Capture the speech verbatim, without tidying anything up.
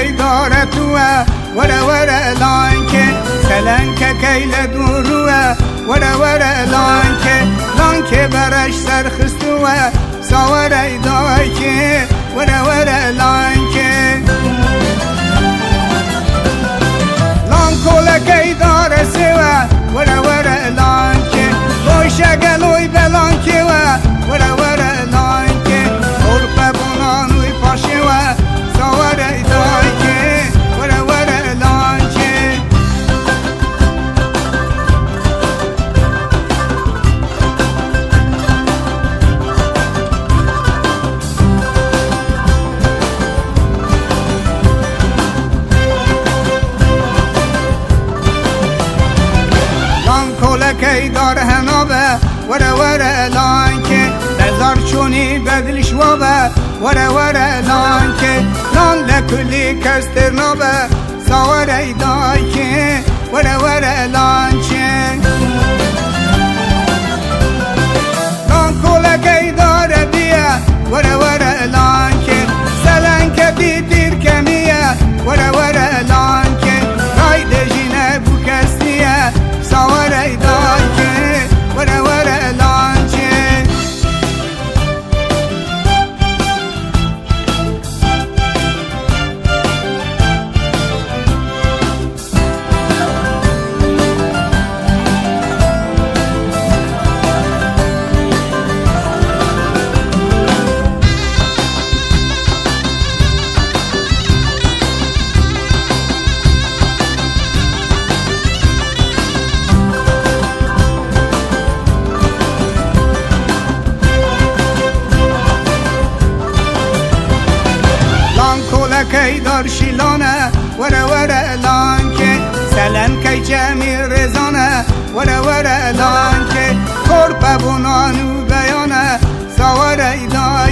کی داره توه وره وره لانکه سلنکه کیل دوروه وره وره لانکه لانکه برش سرخستوه ساوره دایکه وره وره لانکه لانکوله کی داره سوه وره وره لانکه باشه گلوی بلانکه وره وره لانکه خورپه بونانوی پاشه و ساوره دایکه وره وره لانکه لانکوله کی داره هنابه وره وره لانکه بزار چونی بدلش وابه وره وره لانکه لان لکلی کستر نابه ساوره دایکه وره وره لانکه لانکوله کی داره بیه وره وره لانکه سلنکه بی دیر کمیه وره وره لانکه رای دجینه بو کستیه ساوره دایکه وره وره لانکه کی دار شیلانه وره وره لانکه سلن کی جمی رزانه وره وره لانکه خورپه بونانو بیانه ساوره دای